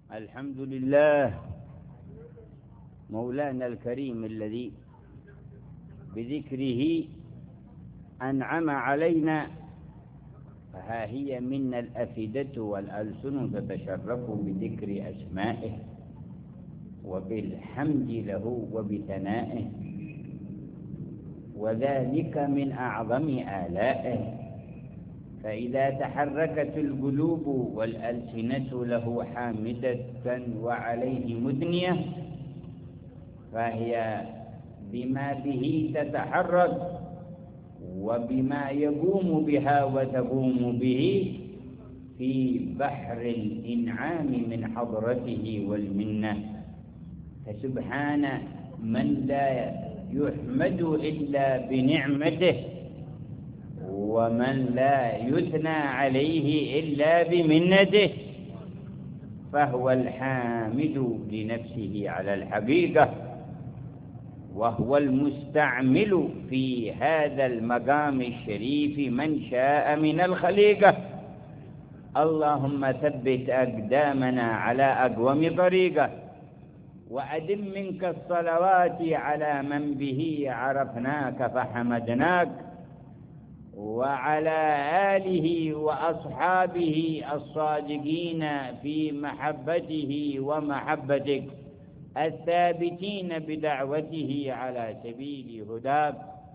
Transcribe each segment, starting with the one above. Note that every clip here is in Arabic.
الحمد لله مولانا الكريم الذي بذكره أنعم علينا، فها هي منا الأفئدة والألسن تتشرف بذكر أسمائه وبالحمد له وبثنائه، وذلك من أعظم آلائه. فإذا تحركت القلوب والألسنة له حامدة وعليه مثنية، فهي بما به تتحرك وبما يقوم بها وتقوم به في بحر الإنعام من حضرته والمنة. فسبحان من لا يحمد إلا بنعمته، ومن لا يثنى عليه إلا بمنته، فهو الحامد لنفسه على الحقيقة، وهو المستعمل في هذا المقام الشريف من شاء من الخليقة. اللهم ثبت أقدامنا على أقوم طريقة، وأدم منك الصلوات على من به عرفناك فحمدناك، وعلى آله وأصحابه الصادقين في محبته ومحبتك، الثابتين بدعوته على سبيل هداك،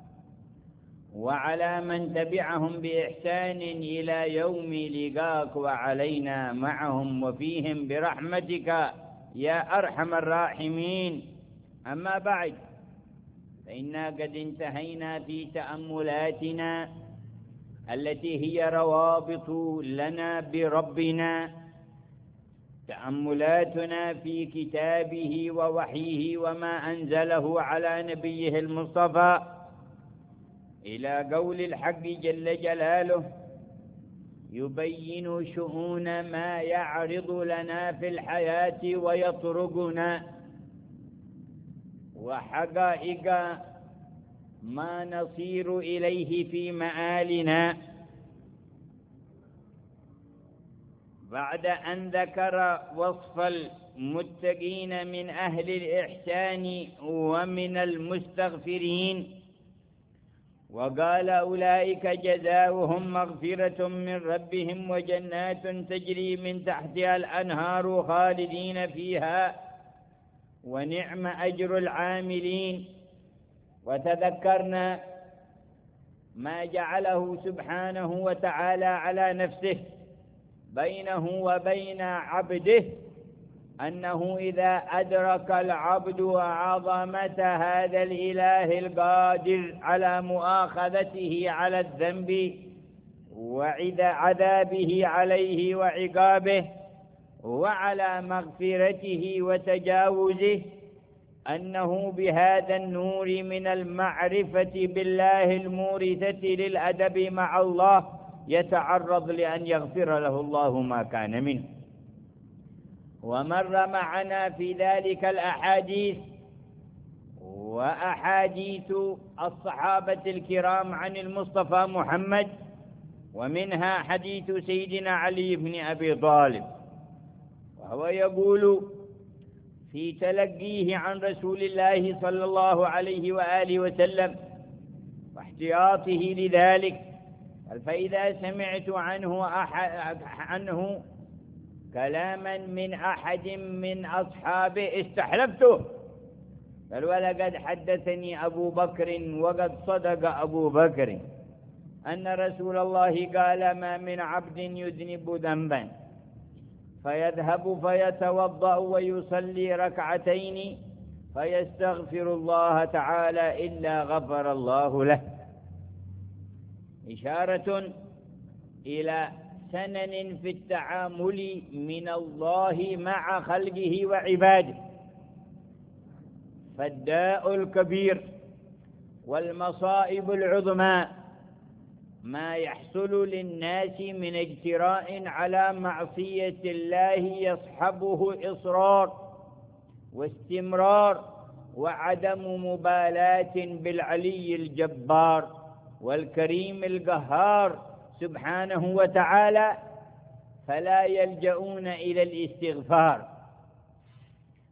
وعلى من تبعهم بإحسان إلى يوم لقاك، وعلينا معهم وفيهم برحمتك يا أرحم الراحمين. أما بعد، فإنا قد انتهينا في تأملاتنا التي هي روابط لنا بربنا، تأملاتنا في كتابه ووحيه وما أنزله على نبيه المصطفى، إلى قول الحق جل جلاله يبين شؤون ما يعرض لنا في الحياة ويطرقنا، وحقائق ما نصير إليه في مآلنا. بعد أن ذكر وصف المتقين من أهل الإحسان ومن المستغفرين، وقال أولئك جزاؤهم مغفرة من ربهم وجنات تجري من تحتها الأنهار خالدين فيها ونعم أجر العاملين. وتذكرنا ما جعله سبحانه وتعالى على نفسه بينه وبين عبده، أنه إذا أدرك العبد عظمة هذا الإله القادر على مؤاخذته على الذنب وعذابه عليه وعقابه وعلى مغفرته وتجاوزه، أنه بهذا النور من المعرفة بالله المورثة للأدب مع الله يتعرض لأن يغفر له الله ما كان منه. ومر معنا في ذلك الأحاديث وأحاديث الصحابة الكرام عن المصطفى محمد، ومنها حديث سيدنا علي بن أبي طالب، وهو يقول في تلقيه عن رسول الله صلى الله عليه وآله وسلم واحتياطه لذلك: فإذا سمعت عنه كلاما من أحد من أصحابه استحلفته، بل ولقد حدثني أبو بكر وقد صدق أبو بكر أن رسول الله قال: ما من عبد يذنب ذنبا فيذهب فيتوضأ ويصلي ركعتين فيستغفر الله تعالى إلا غفر الله له، إشارة إلى سنن في التعامل من الله مع خلقه وعباده. فالداء الكبير والمصائب العظمى ما يحصل للناس من اجتراء على معصية الله يصحبه إصرار واستمرار وعدم مبالاة بالعلي الجبار والكريم القهار سبحانه وتعالى، فلا يلجؤون إلى الاستغفار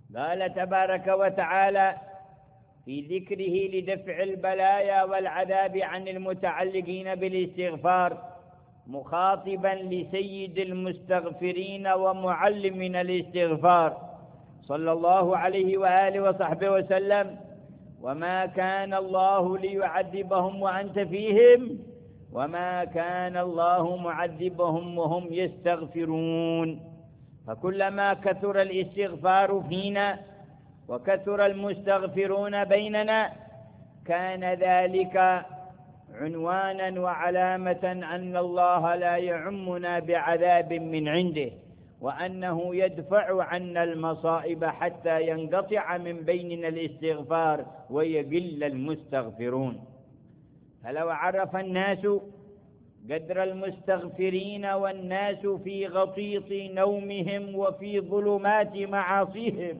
قال تبارك وتعالى في ذكره لدفع البلايا والعذاب عن المتعلقين بالاستغفار، مخاطبا لسيد المستغفرين ومعلمنا الاستغفار صلى الله عليه وآله وصحبه وسلم: وما كان الله ليعذبهم وأنت فيهم وما كان الله معذبهم وهم يستغفرون. فكلما كثر الاستغفار فينا وكثر المستغفرون بيننا كان ذلك عنوانا وعلامة أن الله لا يعمنا بعذاب من عنده، وأنه يدفع عنا المصائب حتى ينقطع من بيننا الاستغفار ويقل المستغفرون. فلو عرف الناس قدر المستغفرين والناس في غطيط نومهم وفي ظلمات معاصيهم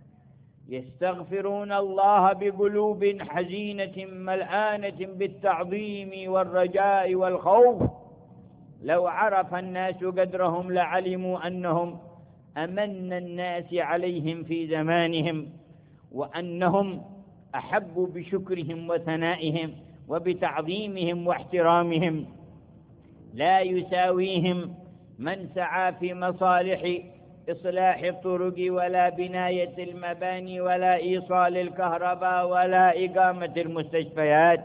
يستغفرون الله بقلوب حزينة ملآنة بالتعظيم والرجاء والخوف، لو عرف الناس قدرهم لعلموا أنهم أمن الناس عليهم في زمانهم، وأنهم أحبوا بشكرهم وثنائهم وبتعظيمهم واحترامهم. لا يساويهم من سعى في مصالح إصلاح الطرق ولا بناية المباني ولا إيصال الكهرباء ولا إقامة المستشفيات.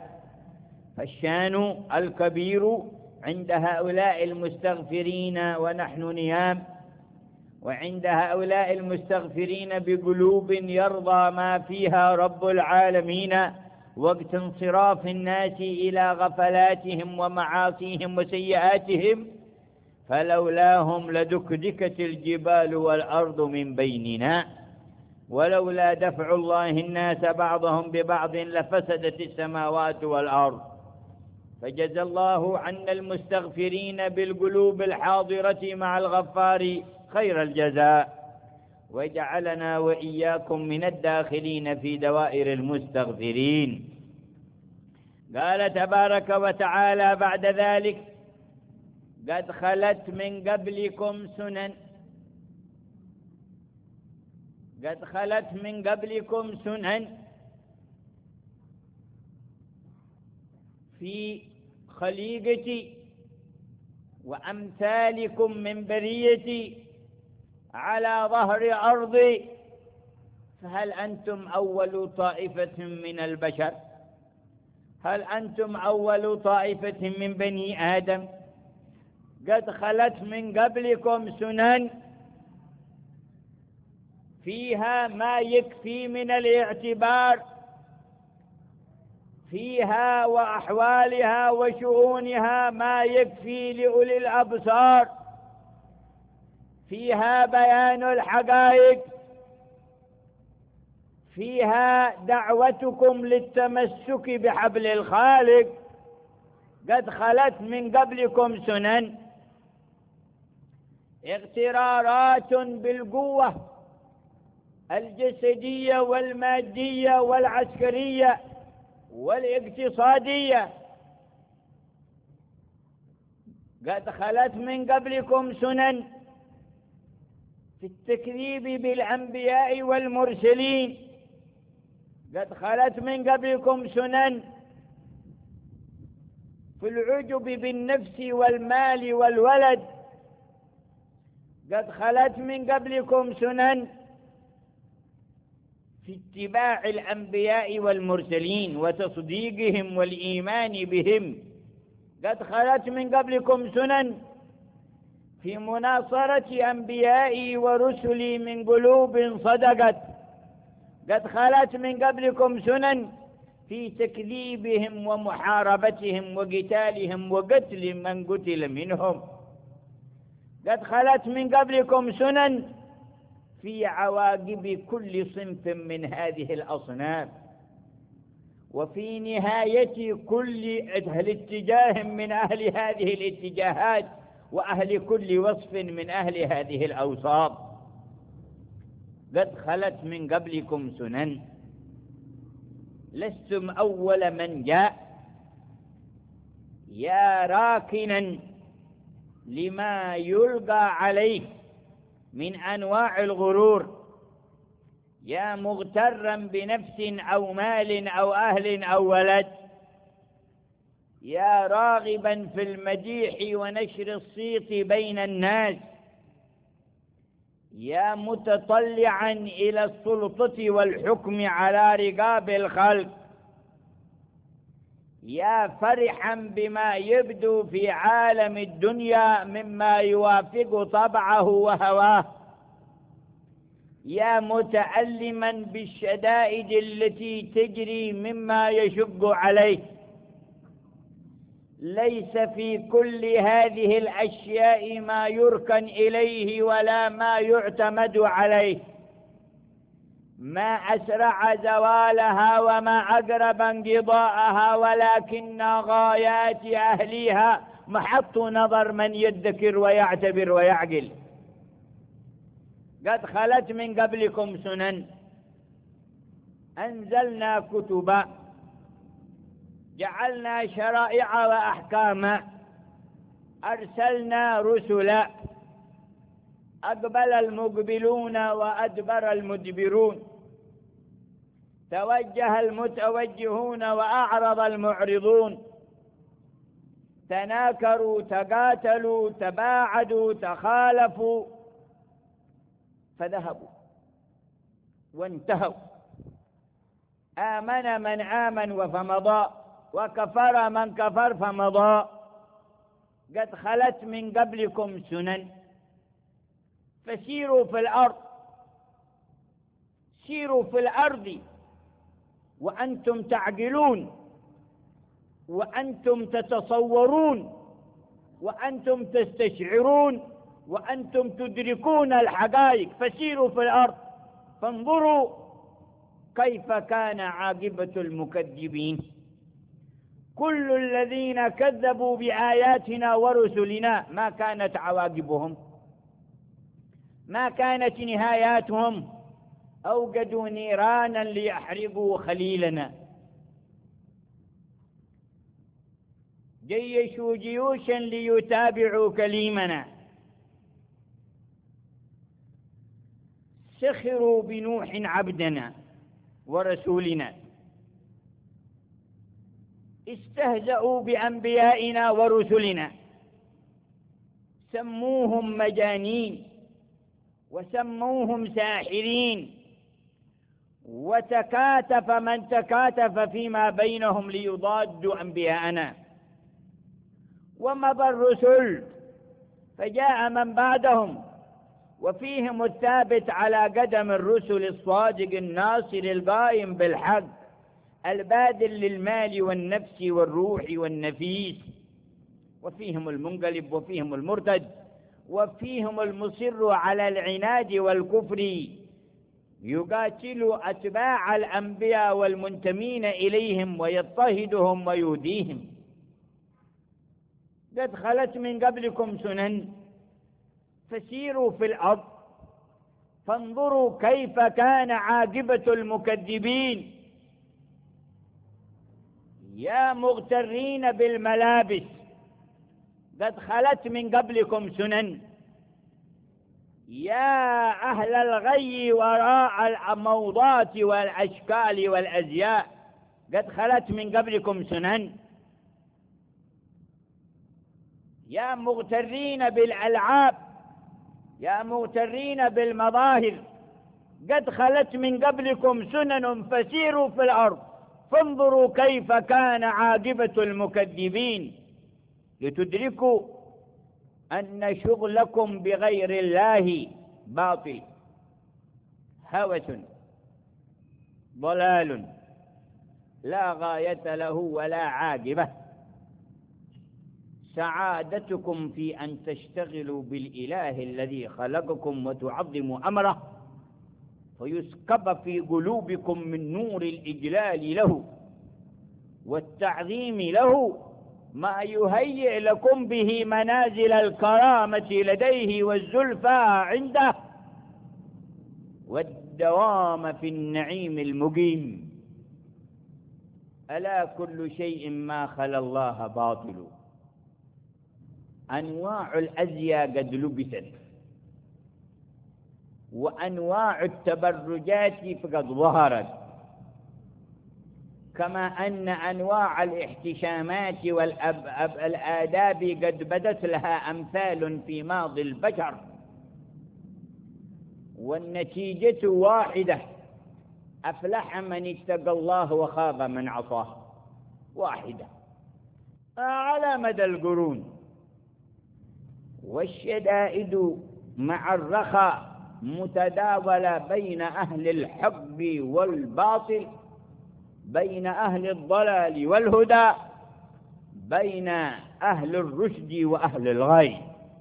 فالشان الكبير عند هؤلاء المستغفرين ونحن نيام، وعند هؤلاء المستغفرين بقلوب يرضى ما فيها رب العالمين وقت انصراف الناس إلى غفلاتهم ومعاصيهم وسيئاتهم، فلولاهم لدكدكت الجبال والأرض من بيننا، ولولا دفع الله الناس بعضهم ببعض لفسدت السماوات والأرض. فجزى الله عنا المستغفرين بالقلوب الحاضرة مع الغفار خير الجزاء، وجعلنا وإياكم من الداخلين في دوائر المستغفرين. قال تبارك وتعالى بعد ذلك: قد خلت من قبلكم سنن، قد خلت من قبلكم سنن في خليقتي وأمثالكم من بريتي على ظهر أرضي، فهل أنتم أول طائفة من البشر؟ هل أنتم أول طائفة من بني آدم؟ قد خلت من قبلكم سنن فيها ما يكفي من الاعتبار، فيها وأحوالها وشؤونها ما يكفي لأولي الأبصار، فيها بيان الحقائق، فيها دعوتكم للتمسك بحبل الخالق. قد خلت من قبلكم سنن، اغترارات بالقوة الجسدية والمادية والعسكرية والاقتصادية. قد خلت من قبلكم سنن في التكذيب بالأنبياء والمرسلين. قد خلت من قبلكم سنن في العجب بالنفس والمال والولد. قد خلت من قبلكم سنن في اتباع الأنبياء والمرسلين وتصديقهم والإيمان بهم. قد خلت من قبلكم سنن في مناصرة أنبيائي ورسلي من قلوب صدقت. قد خلت من قبلكم سنن في تكذيبهم ومحاربتهم وقتالهم وقتل من قتل منهم. قد خلت من قبلكم سنن في عواقب كل صنف من هذه الأصناف، وفي نهاية كل الاتجاه من أهل هذه الاتجاهات وأهل كل وصف من أهل هذه الأوصاف. قد خلت من قبلكم سنن، لستم أول من جاء، يا راكنا لما يلقى عليه من أنواع الغرور، يا مغترا بنفس أو مال أو أهل أو ولد، يا راغبا في المديح ونشر الصيت بين الناس، يا متطلعا إلى السلطة والحكم على رقاب الخلق، يا فرحا بما يبدو في عالم الدنيا مما يوافق طبعه وهواه، يا متألما بالشدائد التي تجري مما يشق عليه. ليس في كل هذه الأشياء ما يركن إليه ولا ما يعتمد عليه، ما أسرع زوالها وما أقرب انقضاءها، ولكن غايات أهليها محط نظر من يدكر ويعتبر ويعقل. قد خلت من قبلكم سنن، أنزلنا كتبا، جعلنا شرائع وأحكاما، أرسلنا رسلا، أقبل المقبلون وأدبر المدبرون، توجه المتوجهون وأعرض المعرضون، تناكروا تقاتلوا تباعدوا تخالفوا، فذهبوا وانتهوا. آمن من آمن فمضى، وكفر من كفر فمضى. قد خلت من قبلكم سنن فسيروا في الأرض، سيروا في الأرض وأنتم تعقلون، وأنتم تتصورون، وأنتم تستشعرون، وأنتم تدركون الحقائق. فسيروا في الأرض فانظروا كيف كان عاقبة المكذبين. كل الذين كذبوا بآياتنا ورسلنا ما كانت عواقبهم، ما كانت نهاياتهم. أوقدوا نيرانا ليحرقوا خليلنا، جيشوا جيوشا ليتابعوا كليمنا، سخروا بنوح عبدنا ورسولنا، استهزأوا بأنبيائنا ورسلنا، سموهم مجانين وسموهم ساحرين، وتكاتف من تكاتف فيما بينهم ليضادوا أنبياءنا. ومضى الرسل فجاء من بعدهم، وفيهم الثابت على قدم الرسل الصادق الناصر القائم بالحق الباذل للمال والنفس والروح والنفيس، وفيهم المنقلب وفيهم المرتد، وفيهم المصر على العناد والكفر، يقاتل أتباع الأنبياء والمنتمين إليهم ويضطهدهم ويؤذيهم. قد خلت من قبلكم سنن فسيروا في الأرض فانظروا كيف كان عاقبة المكذبين. يا مغترين بالملابس، قد خلت من قبلكم سنن. يا أهل الغي وراء الموضات والأشكال والأزياء، قد خلت من قبلكم سنن. يا مغترين بالألعاب، يا مغترين بالمظاهر، قد خلت من قبلكم سنن فسيروا في الأرض فانظروا كيف كان عاقبة المكذبين، لتدركوا أن شغلكم بغير الله باطل، هوس ضلال لا غاية له ولا عاقبة. سعادتكم في أن تشتغلوا بالإله الذي خلقكم وتعظموا أمره، فيسكب في قلوبكم من نور الإجلال له والتعظيم له ما يهيئ لكم به منازل الكرامة لديه والزلفى عنده والدوام في النعيم المقيم. ألا كل شيء ما خلا الله باطل، أنواع الأزياء قد لبست، وأنواع التبرجات فقد ظهرت، كما أن أنواع الاحتشامات والآداب قد بدت لها أمثال في ماضي البشر، والنتيجة واحدة: أفلح من اتقى الله وخاب من عصاه. واحدة على مدى القرون. والشدائد مع الرخاء متداولة بين أهل الحق والباطل، بين أهل الضلال والهدى، بين أهل الرشد وأهل الغي.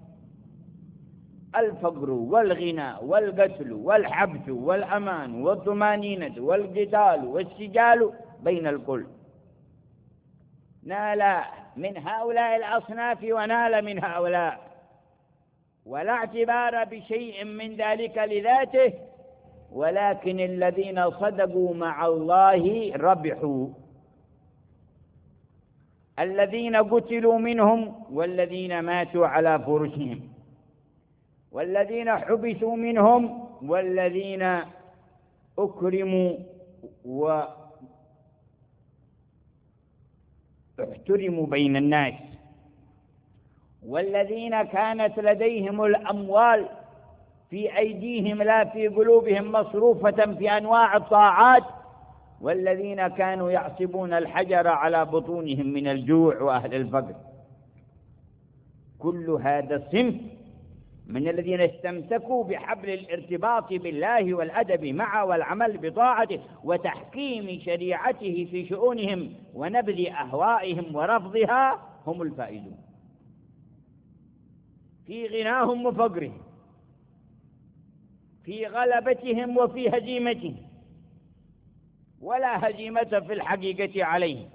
الفقر والغنى والقتل والحبس والأمان والطمانينة والقتال والسجال بين الكل. نال من هؤلاء الأصناف ونال من هؤلاء، ولا اعتبار بشيء من ذلك لذاته، ولكن الذين صدقوا مع الله ربحوا. الذين قتلوا منهم والذين ماتوا على فرشهم، والذين حبسوا منهم والذين أكرموا واحترموا بين الناس، والذين كانت لديهم الأموال في أيديهم لا في قلوبهم مصروفة في أنواع الطاعات، والذين كانوا يعصبون الحجر على بطونهم من الجوع وأهل الفقر. كل هذا الصنف من الذين استمسكوا بحبل الارتباط بالله والأدب معه والعمل بطاعته وتحكيم شريعته في شؤونهم ونبذ أهوائهم ورفضها هم الفائزون في غناهم وفقرهم، في غلبتهم وفي هزيمتهم، ولا هزيمة في الحقيقة عليهم.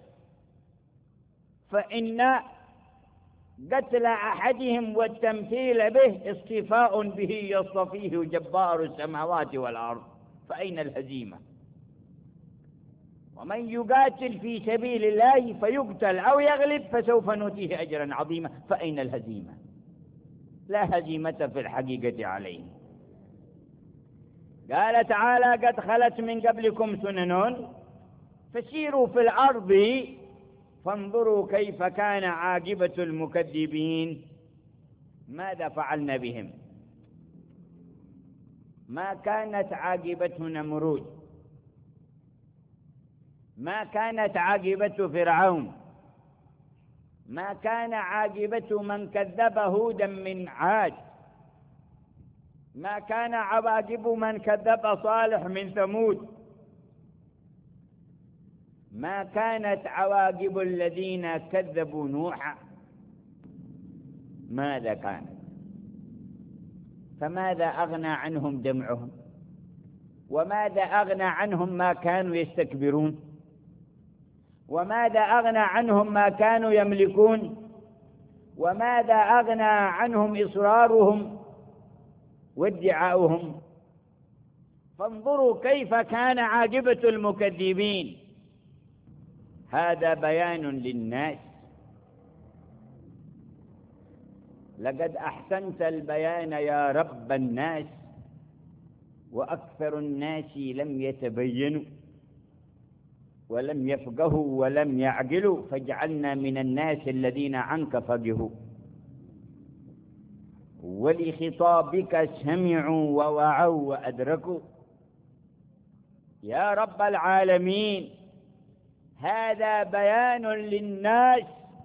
فإن قتل أحدهم والتمثيل به اصطفاء به يصطفيه جبار السماوات والأرض، فأين الهزيمة؟ ومن يقاتل في سبيل الله فيقتل أو يغلب فسوف نؤتيه أجرا عظيما، فأين الهزيمة؟ لا هزيمة في الحقيقة عليه. قال تعالى: قد خلت من قبلكم سنن فسيروا في الأرض فانظروا كيف كان عاقبة المكذبين. ماذا فعلنا بهم؟ ما كانت عاقبة نمرود، ما كانت عاقبة فرعون، ما كان عاقبة من كذب هودا من عاد، ما كان عواقب من كذب صالح من ثمود، ما كانت عواقب الذين كذبوا نوحا. ماذا كانت؟ فماذا أغنى عنهم دمعهم؟ وماذا أغنى عنهم ما كانوا يستكبرون؟ وماذا أغنى عنهم ما كانوا يملكون؟ وماذا أغنى عنهم إصرارهم وادعاؤهم؟ فانظروا كيف كان عاقبة المكذبين. هذا بيان للناس. لقد أحسنت البيان يا رب الناس، وأكثر الناس لم يتبينوا ولم يفقهوا ولم يعقلوا، فاجعلنا من الناس الذين عنك فقهوا ولخطابك سمعوا ووعوا وأدركوا. يا رب العالمين، هذا بيان للناس.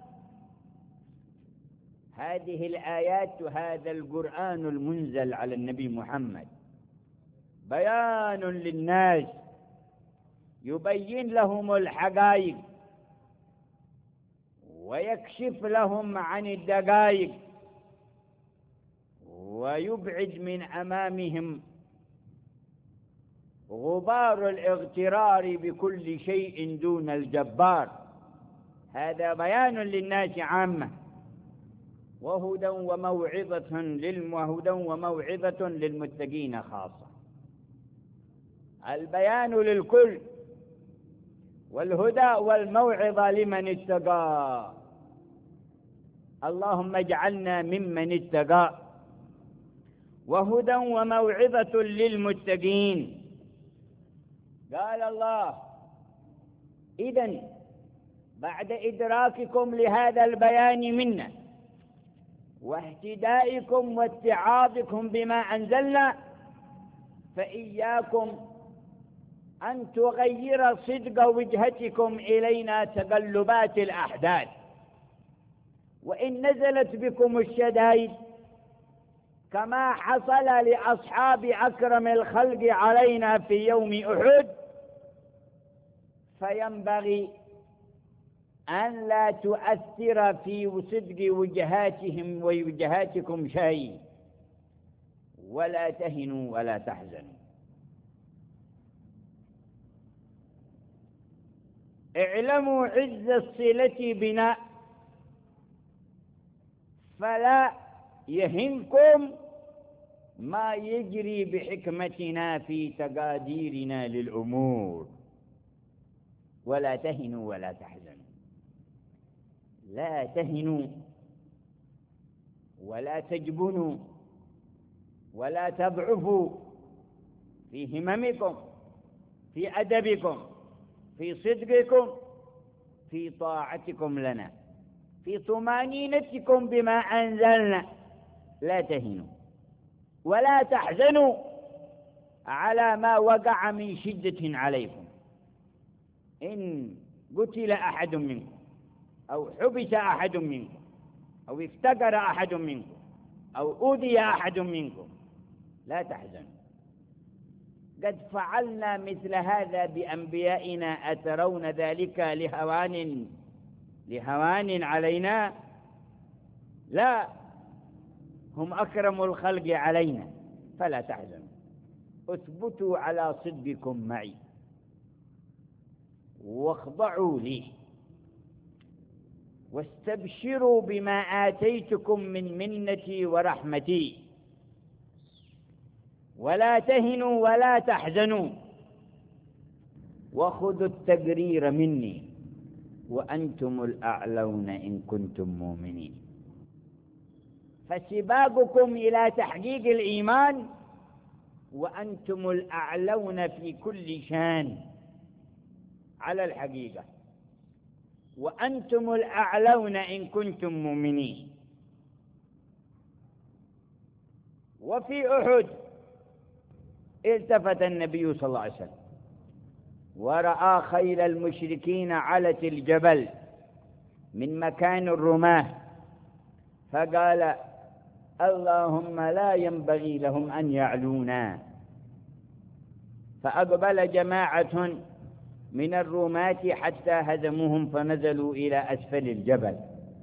هذه الآيات، هذا القرآن المنزل على النبي محمد بيان للناس، يبين لهم الحقائق ويكشف لهم عن الدقائق ويبعد من أمامهم غبار الاغترار بكل شيء دون الجبار. هذا بيان للناس عامة، وهدى وموعظة للمتقين خاصة. البيان للكل، والهدى والموعظة لمن اتقى. اللهم اجعلنا ممن اتقى، وهدى وموعظة للمتقين. قال الله: إذن بعد إدراككم لهذا البيان منا واهتدائكم واتعاظكم بما أنزلنا، فإياكم أن تغير صدق وجهتكم إلينا تقلبات الأحداث، وإن نزلت بكم الشدائد كما حصل لأصحاب أكرم الخلق علينا في يوم أحد، فينبغي أن لا تؤثر في صدق وجهاتهم ووجهاتكم شيء، ولا تهنوا ولا تحزنوا. اعلموا عز الصلة بنا، فلا يهمكم ما يجري بحكمتنا في تقاديرنا للأمور، ولا تهنوا ولا تحزنوا. لا تهنوا ولا تجبنوا ولا تضعفوا في هممكم، في أدبكم، في صدقكم، في طاعتكم لنا، في طمأنينتكم بما أنزلنا. لا تهنوا ولا تحزنوا على ما وقع من شدة عليكم. إن قتل أحد منكم أو حبس أحد منكم أو افتقر أحد منكم أو أوذي أحد منكم لا تحزنوا، قد فعلنا مثل هذا بأنبيائنا، أترون ذلك لهوان علينا؟ لا، هم أكرم الخلق علينا، فلا تحزنوا. اثبتوا على صدقكم معي واخضعوا لي، واستبشروا بما آتيتكم من منتي ورحمتي، ولا تهنوا ولا تحزنوا، وخذوا التقرير مني وأنتم الأعلون إن كنتم مؤمنين. فسباقكم إلى تحقيق الإيمان وأنتم الأعلون في كل شان على الحقيقة، وأنتم الأعلون إن كنتم مؤمنين. وفي أحد التفت النبي صلى الله عليه وسلم ورأى خيل المشركين علت الجبل من مكان الرماة، فقال: اللهم لا ينبغي لهم أن يعلونا. فأقبل جماعة من الرماة حتى هزموهم فنزلوا إلى أسفل الجبل،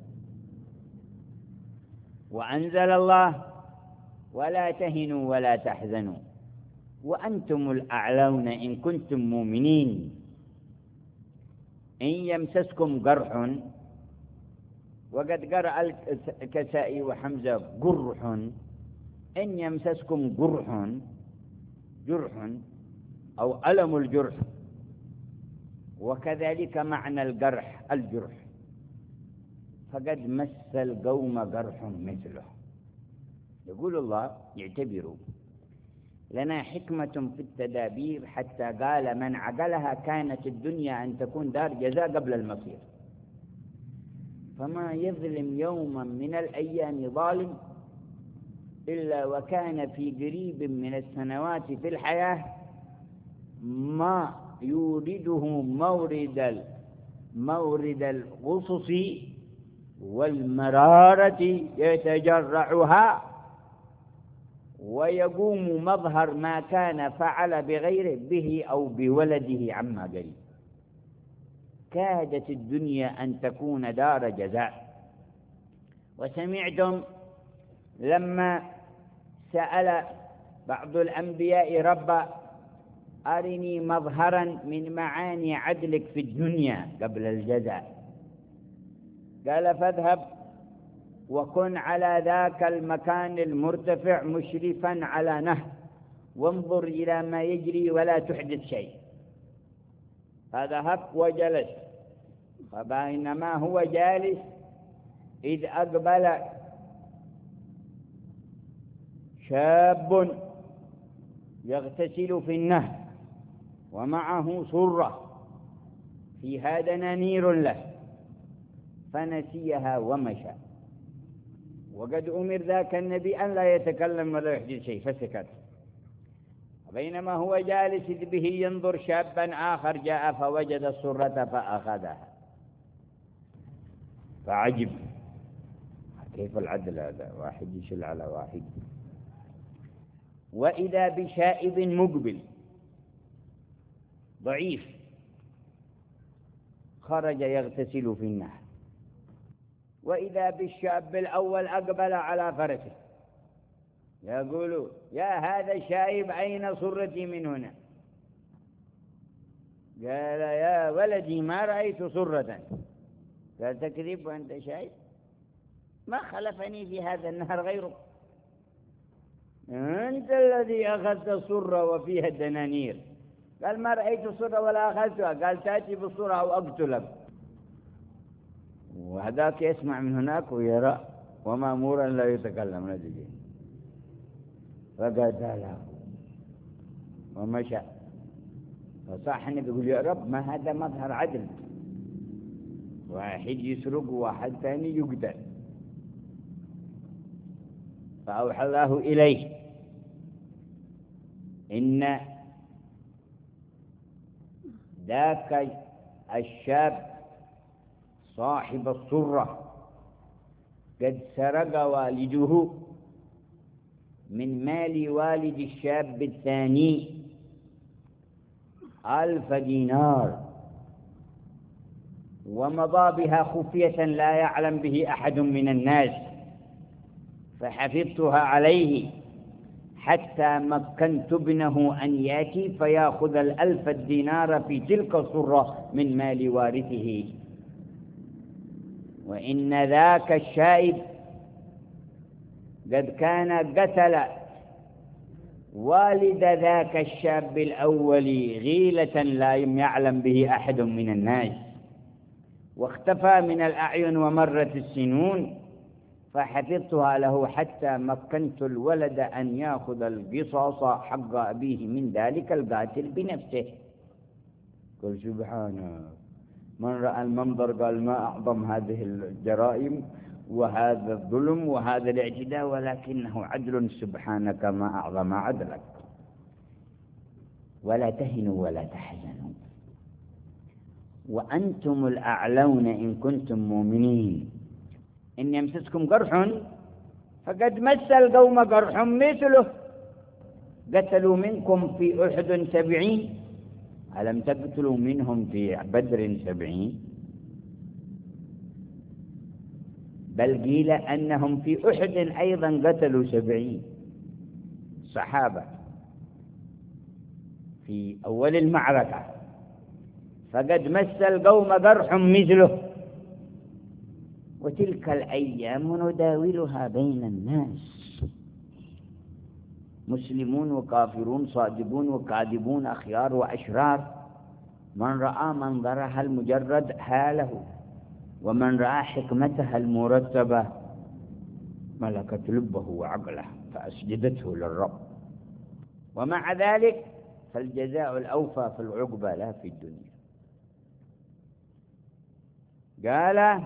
وأنزل الله: ولا تهنوا ولا تحزنوا وأنتم الأعلون إن كنتم مؤمنين. إن يمسسكم قرح، وقد قرأ الكسائي وحمزة قرح، إن يمسسكم جرح أو ألم الجرح، وكذلك معنى الجرح الجرح، فقد مس القوم قرح مثله. يقول الله: يعتبروا لنا حكمة في التدابير، حتى قال: من عقلها كانت الدنيا أن تكون دار جزاء قبل المصير. فما يظلم يوما من الأيام ظالم إلا وكان في قريب من السنوات في الحياة ما يورده مورد الغصص والمرارة يتجرعها، ويقوم مظهر ما كان فعل بغيره به أو بولده عما قريب. كادت الدنيا أن تكون دار جزاء. وسمعتم لما سأل بعض الأنبياء: رب أرني مظهرا من معاني عدلك في الدنيا قبل الجزاء، قال: فاذهب وكن على ذاك المكان المرتفع مشرفا على نهر، وانظر إلى ما يجري ولا تحدث شيء. فذهب وجلس، فبينما هو جالس إذ أقبل شاب يغتسل في النهر ومعه صرة فيها دنانير له فنسيها ومشى، وقد أمر ذاك النبي أن لا يتكلم ولا يحدث شيء فسكت. بينما هو جالس إذ به ينظر شابا آخر جاء فوجد الصرة فأخذها فعجب، كيف العدل هذا؟ واحد يشل على واحد. وإذا بشائب مقبل ضعيف خرج يغتسل في النهر، وإذا بالشاب الأول أقبل على فرسه يقول: يا هذا الشايب أين صرتي من هنا؟ قال: يا ولدي ما رأيت صرة. قال: تكذب وأنت شايب؟ ما خلفني في هذا النهر غيرك، أنت الذي أخذت الصرة وفيها الدنانير. قال: ما رأيت الصرة ولا أخذتها. قال: تأتي بالصرة أو أقتلك. وهذاك يسمع من هناك ويرى ومأمورا لا يتكلم نجي، فقتله ومشى. فصاح النبي يقول: يا رب ما هذا مظهر عدل، واحد يسرق وواحد ثاني يقتل. فأوحى الله إليه إن ذاك الشاب صاحب الصرة قد سرق والده من مال والد الشاب الثاني 1000 دينار، ومضى بها خفية لا يعلم به أحد من الناس، فحفظتها عليه حتى مكنت ابنه أن يأتي فيأخذ 1000 دينار في تلك الصرة من مال وارثه. وإن ذاك الشائب قد كان قتل والد ذاك الشاب الأول غيلة لا يعلم به أحد من الناس، واختفى من الأعين ومرت السنون، فحفظتها له حتى مكنت الولد أن يأخذ القصاص حق أبيه من ذلك القاتل بنفسه. قل سبحانه، من رأى المنظر قال: ما أعظم هذه الجرائم وهذا الظلم وهذا الاعتداء، ولكنه عدل. سبحانك ما أعظم عدلك. ولا تهنوا ولا تحزنوا وأنتم الأعلون إن كنتم مؤمنين. إن يمسسكم قرح فقد مس القوم قرح مثله، قتلوا منكم في أحد 70، ألم تقتلوا منهم في بدر 70؟ بل قيل أنهم في أحد أيضا قتلوا 70 صحابة في أول المعركة، فقد مس القوم قرح مثله. وتلك الأيام نداولها بين الناس، مسلمون وكافرون، صادقون وكاذبون، أخيار وأشرار. من رأى منظرها المجرد حاله، ومن رأى حكمتها المرتبة ملكت لبه وعقله فأسجدته للرب. ومع ذلك فالجزاء الأوفى في العقبى لا في الدنيا. قال: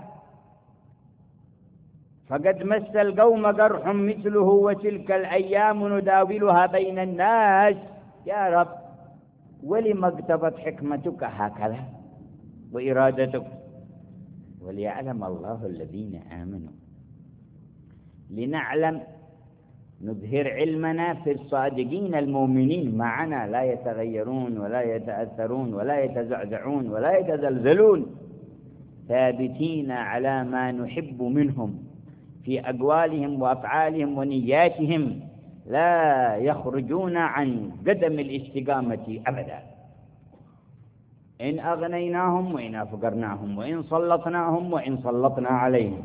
فقد مس القوم قرح مثله وتلك الأيام نداولها بين الناس. يا رب، ولما اقتضت حكمتك هكذا وإرادتك؟ وليعلم الله الذين آمنوا، لنعلم نظهر علمنا في الصادقين المؤمنين معنا، لا يتغيرون ولا يتأثرون ولا يتزعزعون ولا يتزلزلون، ثابتين على ما نحب منهم في أقوالهم وأفعالهم ونياتهم، لا يخرجون عن قدم الاستقامة أبدا. إن أغنيناهم وإن أفقرناهم، وإن سلطناهم وإن سلطنا عليهم،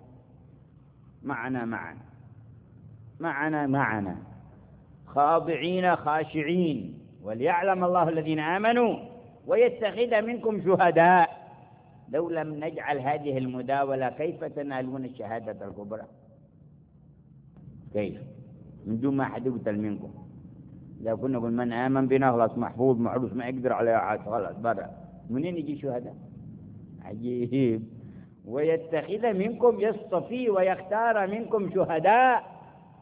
معنا خاضعين خاشعين. وليعلم الله الذين آمنوا ويتخذ منكم شهداء. لو لم نجعل هذه المداولة كيف تنالون الشهادة الكبرى؟ كيف؟ من دون ما أحد يقتل منكم. إذا كنا نقول من آمن بنا خلاص محفوظ محروس ما يقدر عليه أحد خلاص برا، منين يجي شهداء؟ عجيب. ويتخذ منكم، يصطفي ويختار منكم شهداء.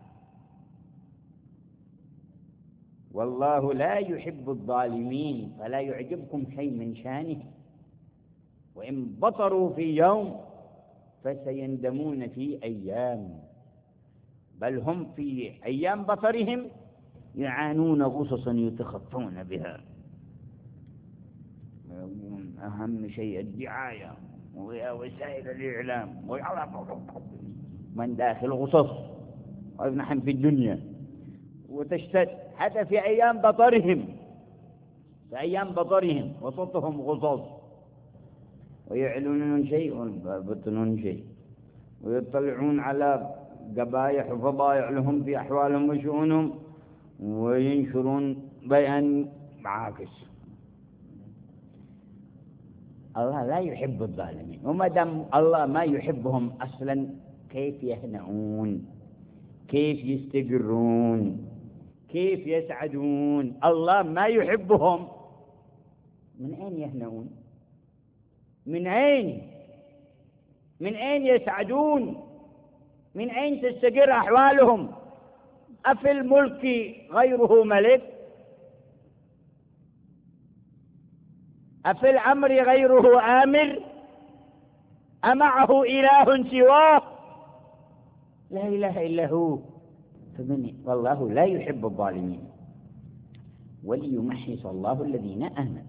والله لا يحب الظالمين، فلا يعجبكم شيء من شانه. وإن بطروا في يوم فسيندمون في أيام، بل هم في أيام بطرهم يعانون غصصا يتخطون بها. أهم شيء الدعاية ووسائل الإعلام من داخل غصص، ونحن في الدنيا وتشتد حتى في أيام بطرهم، في أيام بطرهم وسطهم غصص، ويعلنون شيء ويبطنون شيء، ويطلعون على قبائح وفضائح لهم في أحوالهم وشؤونهم، وينشرون بيان معاكس. الله لا يحب الظالمين، وما دام الله ما يحبهم أصلا كيف يهنؤون؟ كيف يستقرون؟ كيف يسعدون؟ الله ما يحبهم، من أين يهنؤون؟ من أين؟ من أين يسعدون؟ من أين تستقر أحوالهم؟ أفي الملك غيره ملك؟ أفي الأمر غيره آمر؟ أمعه إله سواه؟ لا إله إلا هو. والله لا يحب الظالمين. وليمحص الله الذين آمنوا،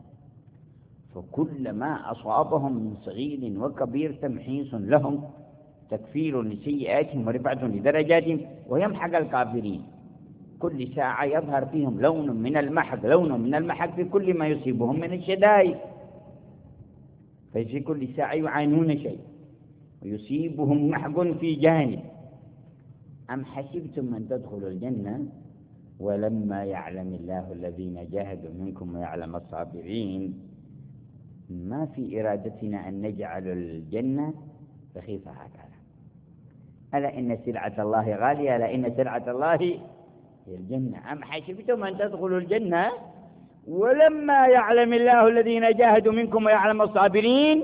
فكلما أصابهم من صغير وكبير تمحيص لهم، تكفير لسيئاتهم ورفعة لدرجاتهم، ويمحق الكافرين. كل ساعة يظهر فيهم لون من المحق، لون من المحق في كل ما يصيبهم من الشدائد، ففي كل ساعة يعانون شيء ويصيبهم محق في جانب. أم حسبتم أن تدخلوا الجنة ولما يعلم الله الذين جاهدوا منكم ويعلم الصابرين؟ ما في إرادتنا أن نجعل الجنة رخيصة هكذا. ألا إن سلعة الله غالية، ألا إن سلعة الله هي الجنة. أم حسبتم أن تدخلوا الجنة ولما يعلم الله الذين جاهدوا منكم ويعلم الصابرين؟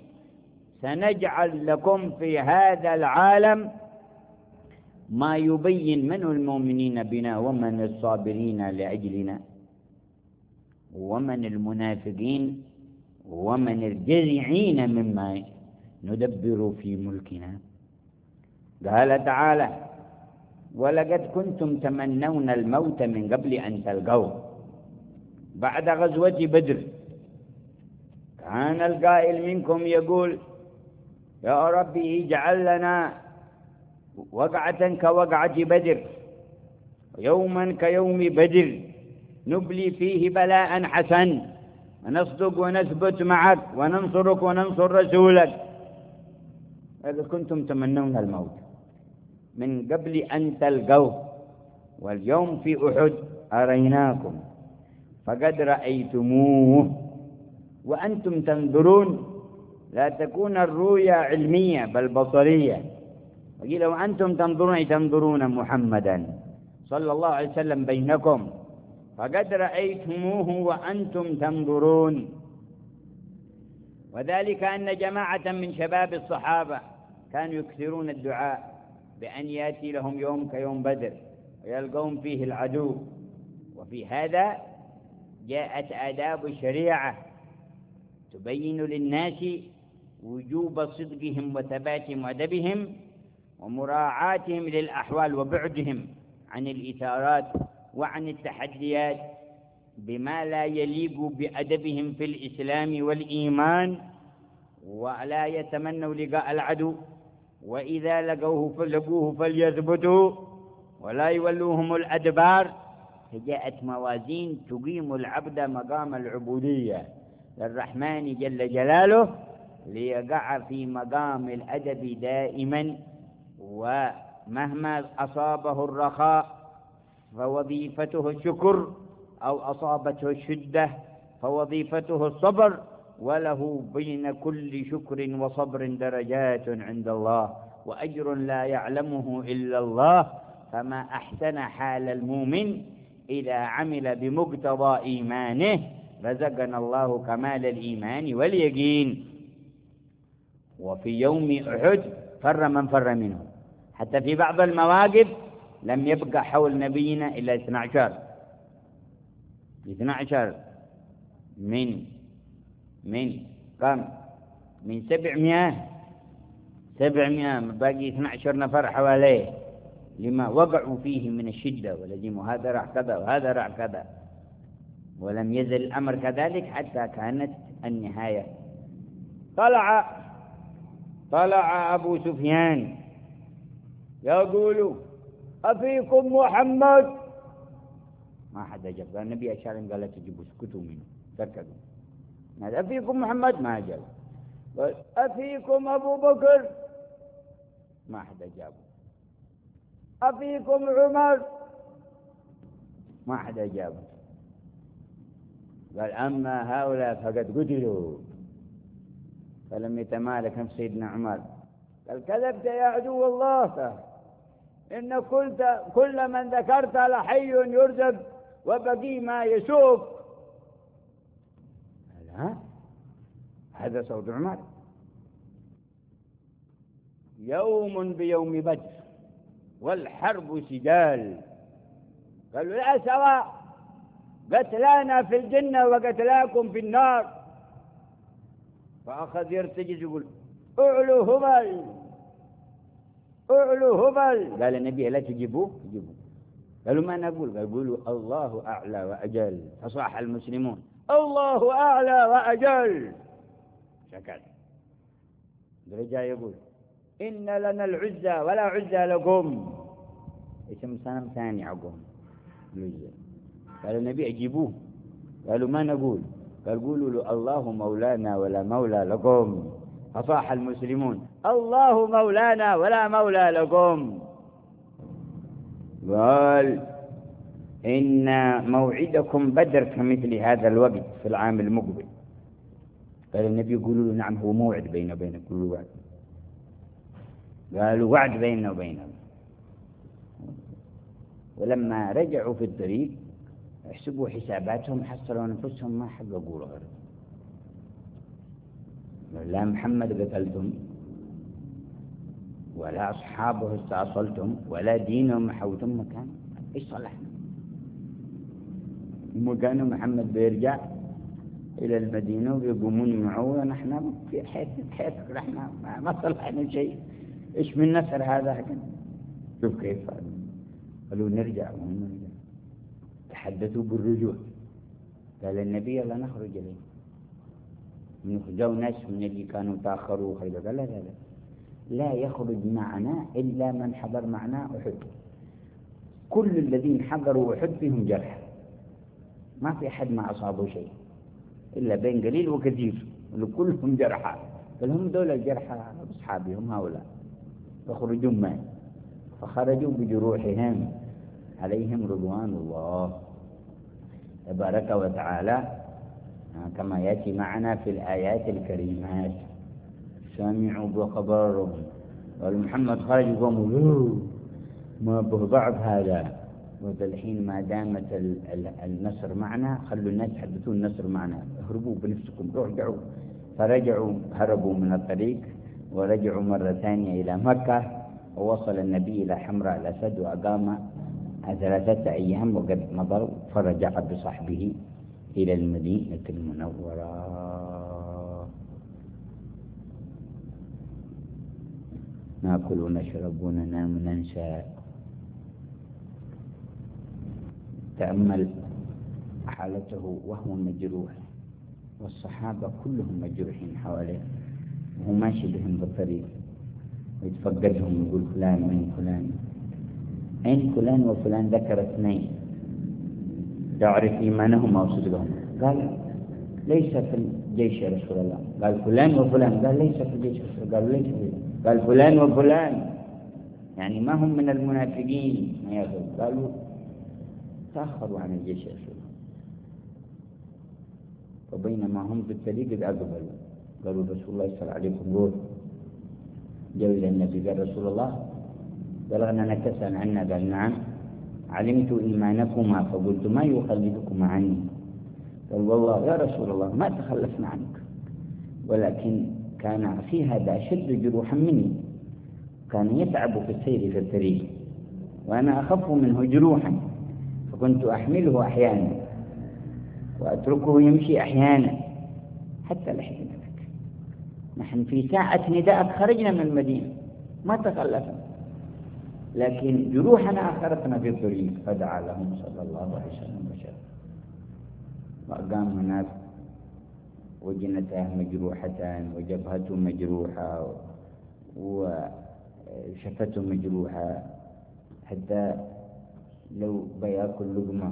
سنجعل لكم في هذا العالم ما يبين من المؤمنين بنا ومن الصابرين لأجلنا ومن المنافقين ومن الجزعين مما ندبر في ملكنا. قال تعالى: ولقد كنتم تمنون الموت من قبل أن تلقوه. بعد غزوة بدر كان القائل منكم يقول: يا ربي اجعل لنا وقعة كوقعة بدر ويوما كيوم بدر نبلي فيه بلاء حسن ونصدق ونثبت معك وننصرك وننصر رسولك. إذا كنتم تمنون الموت من قبل أن تلقوه، واليوم في أحد أريناكم فقد رأيتموه وأنتم تنظرون. لا تكون الرؤيا علمية بل بصرية. وقيل وأنتم تنظرون محمدا صلى الله عليه وسلم بينكم فقد رأيتموه وأنتم تنظرون. وذلك أن جماعة من شباب الصحابة كانوا يكثرون الدعاء بأن يأتي لهم يوم كيوم بدر ويلقون فيه العدو. وفي هذا جاءت آداب الشريعة تبين للناس وجوب صدقهم وثباتهم وأدبهم ومراعاتهم للأحوال وبعدهم عن الإثارات وعن التحديات بما لا يليق بأدبهم في الإسلام والإيمان، ولا يتمنوا لقاء العدو، وإذا لقوه فليثبتوا ولا يولوهم الأدبار. فجاءت موازين تقيم العبد مقام العبودية للرحمن جل جلاله ليقع في مقام الأدب دائما، ومهما أصابه الرخاء فوظيفته الشكر أو أصابته الشدة فوظيفته الصبر، وله بين كل شكر وصبر درجات عند الله وأجر لا يعلمه إلا الله فما أحسن حال المؤمن إذا عمل بمقتضى إيمانه، رزقنا الله كمال الإيمان واليقين. وفي يوم أحد فر من فر منه، حتى في بعض المواقف لم يبقى حول نبينا إلا 12 من كم؟ من 700 باقي 12 نفر حواليه، لما وقعوا فيه من الشدة والهزيمة، وهذا راح كذا وهذا راح كذا، ولم يزل الأمر كذلك حتى كانت النهاية. طلع أبو سفيان يقول: أفيكم محمد؟ ما حد أجاب. قال النبي أشار قال: لا تجيبوا، اسكتوا منه، سكتوا. ماذا أفيكم محمد؟ ما أجاب. قال: أفيكم أبو بكر؟ ما حد أجاب. أفيكم عمر؟ ما حد أجاب. قال: أما هؤلاء فقد قتلوا. فلم يتمالك نفس سيدنا عمر، قال: كذبت يا عدو الله، إن كل من ذكرت لحي يرزق وبقي ما يسوق. هذا صوت عمر. يوم بيوم بدر والحرب سجال. قالوا: لا سواء، قتلانا في الجنة وقتلاكم في النار. فأخذ يرتجز يقول: اعلو هبل اعلو هبل. قال النبي: لا تجيبوه. قالوا: ما نقول؟ قالوا: الله أعلى وأجل. فصاح المسلمون: الله أعلى وأجل. شكل رجع يقول: إن لنا العزة ولا عزة لكم. اسم صنم ثاني عقهم العزة. قال النبي: أجيبوه. قالوا: ما نقول؟ قال: قولوا له: الله مولانا ولا مولى لكم. فصاح المسلمون: الله مولانا ولا مولى لكم. قال: إن موعدكم بدر كمثل هذا الوقت في العام المقبل. قال النبي: قولوا له: نعم، هو موعد بيننا وبينك. قولوا وعد. قالوا: وعد بيننا وبينك. ولما رجعوا في الطريق احسبوا حساباتهم، حصلوا أنفسهم ما حققوا الغرض. لا محمد قتلتم، ولا أصحابه استأصلتم، ولا دينهم محوتم مكان. إيش صلحنا؟ مكان محمد بيرجع إلى المدينة ويقومون معه، ونحن في حياتك رحنا ما صلحنا شيء. إيش من نصر هذا؟ شوف كيف قالوا: نرجع. تحدثوا بالرجوع. قال النبي: يلا نخرج إليه. جو ناس من اللي كانوا تأخروا خير. قال: لا يخرج معنا إلا من حضر معنا أحد. كل الذين حضروا أحد فيهم جرح، ما في أحد ما أصابه شيء إلا بين قليل وكثير، كلهم جرحى. قال: هم دول الجرحى أصحابهم هؤلاء، يخرجون معي. فخرجوا بجروحهم، عليهم رضوان الله تبارك وتعالى، كما يأتي معنا في الآيات الكريمات. سمعوا بخبرهم، قالوا: محمد خرج، قوموا ما به ضعف هذا. والحين ما دامت النصر معنا، خلوا الناس يحدثون النصر معنا، اهربوا بنفسكم، ارجعوا. فرجعوا، هربوا من الطريق ورجعوا مرة ثانية إلى مكة. ووصل النبي إلى حمراء الأسد وأقام 3 أيام، وقد مضى. فرجع بصحبه إلى المدينة المنورة. نأكل ونشرب وننام وننسى. تأمل حالته وهو مجروح، والصحابة كلهم مجروحين حواليه، وهو ماشي بهم بالطريق ويتفقدهم، يقول: فلان من فلان؟ أين فلان وفلان؟ ذكر 2 يعرف إيمانهم أو صدقهم. قال: ليس في الجيش يا رسول الله. قال: فلان وفلان؟ قال: ليس في الجيش يا رسول الله. قال: ليس في. قال: فلان وفلان، يعني ما هم من المنافقين. قالوا: تأخروا عن الجيش يا رسول الله. وبينما هم في الطريق إذ أقبلوا، قالوا: رسول الله صلى الله عليه وسلم روح. جاءوا إلى النبي قال: رسول الله بلغنا نكسا عنا قال نعم. علمت إيمانكما فقلت ما يخلفكما عني؟ قال والله يا رسول الله ما تخلفنا عنك، ولكن كان أخي هذا أشد جروحا مني، كان يتعب في السير في الطريق وأنا أخف منه جروحا، فكنت أحمله أحيانا وأتركه يمشي أحيانا حتى لحقناك. نحن في ساعة نداءك خرجنا من المدينة ما تخلفنا، لكن جروحنا أخرتنا في الطريق. فدعا لهم صلى الله عليه وسلم وأقام هناك وجنتاه مجروحتان وجبهته مجروحة وشفته مجروحة، حتى لو بياكل لقمة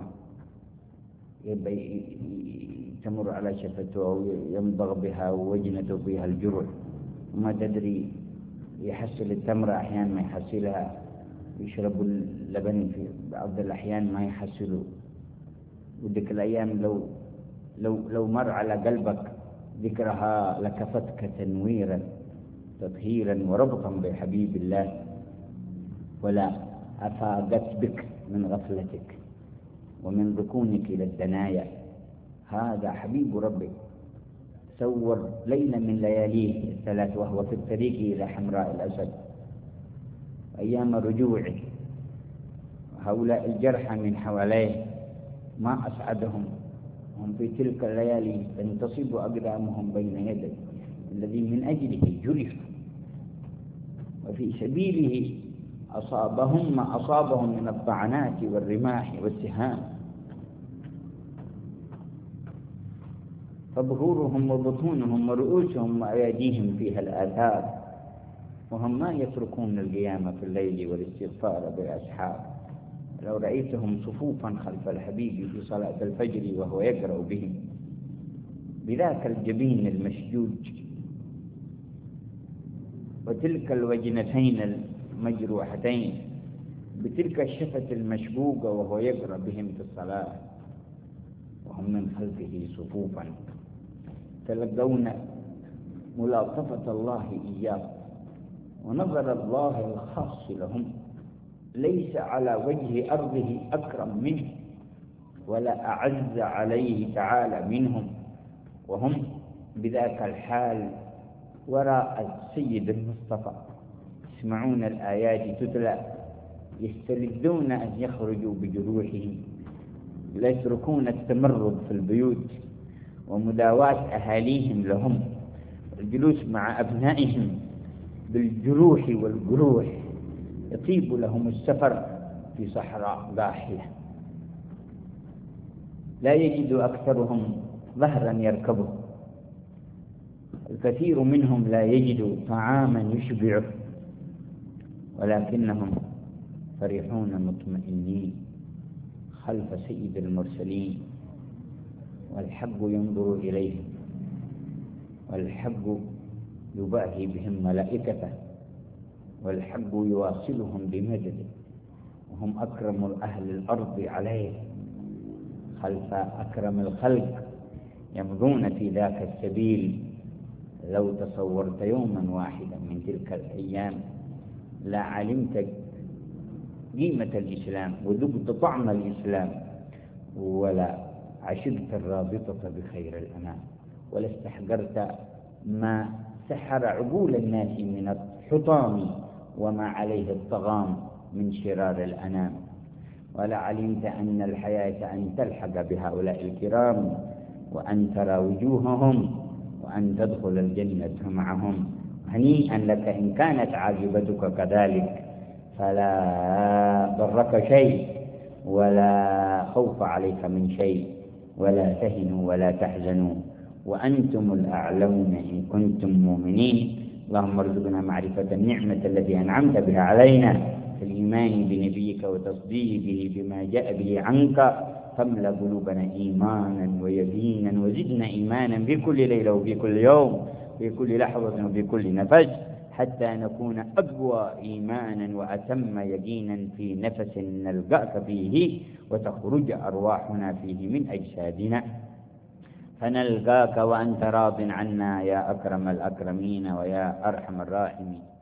تمر على شفته أو يمضغ بها ووجنته بها الجروح وما تدري، يحصل التمر أحيانا ما يحصلها، يشرب اللبن في بعض الأحيان ما يحصله. ودك الأيام لو مر على قلبك ذكرها لكفتك تنويرا تطهيرا وربطا بحبيب الله، ولا أفاقت بك من غفلتك ومن ركونك إلى الدنايا. هذا حبيب ربك سور ليلة من لياليه الثلاث وهو في الطريق إلى حمراء الأسد. أيام رجوعه هؤلاء الجرحى من حواليه ما أسعدهم، هم في تلك الليالي تنتصب أقدامهم بين يديه الذي من أجله جرح، وفي سبيله أصابهم ما أصابهم من الطعنات والرماح والسهام، فظهورهم وبطونهم ورؤوسهم وأيديهم فيها الآثار، وهم ما يتركون القيام في الليل والاستغفار بالأسحار. لو رأيتهم صفوفا خلف الحبيب في صلاة الفجر وهو يقرأ بهم بذاك الجبين المشجوج وتلك الوجنتين المجروحتين بتلك الشفة المشبوقة وهو يقرأ بهم في الصلاة، وهم من خلفه صفوفا تلقون ملاطفة الله إياه ونظر الله الخاص لهم. ليس على وجه أرضه أكرم منه ولا أعز عليه تعالى منهم، وهم بذاك الحال وراء السيد المصطفى يسمعون الآيات تتلى يستلذون أن يخرجوا بجروحهم، لا يتركون التمرد في البيوت ومداواة أهاليهم لهم، الجلوس مع أبنائهم بالجروح والجروح. يطيب لهم السفر في صحراء ضاحية، لا يجد أكثرهم ظهرا يركبه، الكثير منهم لا يجد طعاما يشبعه، ولكنهم فرحون مطمئنين خلف سيد المرسلين، والحق ينظر إليهم والحق يباهي بهم ملائكته والحق يواصلهم بمجده، وهم أكرم أهل الأرض عليه خلف أكرم الخلق يمضون في ذاك السبيل. لو تصورت يوما واحدا من تلك الأيام لا علمت قيمة الإسلام وذقت طعم الإسلام، ولا عشقت الرابطة بخير الأنام، ولا استحقرت ما سحر عقول الناس من الحطام وما عليه الطغام من شرار الأنام، ولا علمت أن الحياة أن تلحق بهؤلاء الكرام وأن ترى وجوههم وأن تدخل الجنة معهم. هنيئا لك إن كانت عاقبتك كذلك، فلا ضرك شيء ولا خوف عليك من شيء، ولا تهنوا ولا تحزنوا وأنتم الأعلون إن كنتم مؤمنين. اللهم ارزقنا معرفة النعمة التي أنعمت بها علينا في الإيمان بنبيك وتصديقه بما جاء به عنك، فاملأ قلوبنا إيمانا ويقينا وزدنا إيمانا في كل ليلة وفي كل يوم في كل لحظة وفي كل نفس، حتى نكون أقوى إيمانا وأتم يقينا في نفس نلقاك فيه وتخرج أرواحنا فيه من أجسادنا، فنلقاك وأنت راض عنا يا أكرم الأكرمين ويا أرحم الراحمين.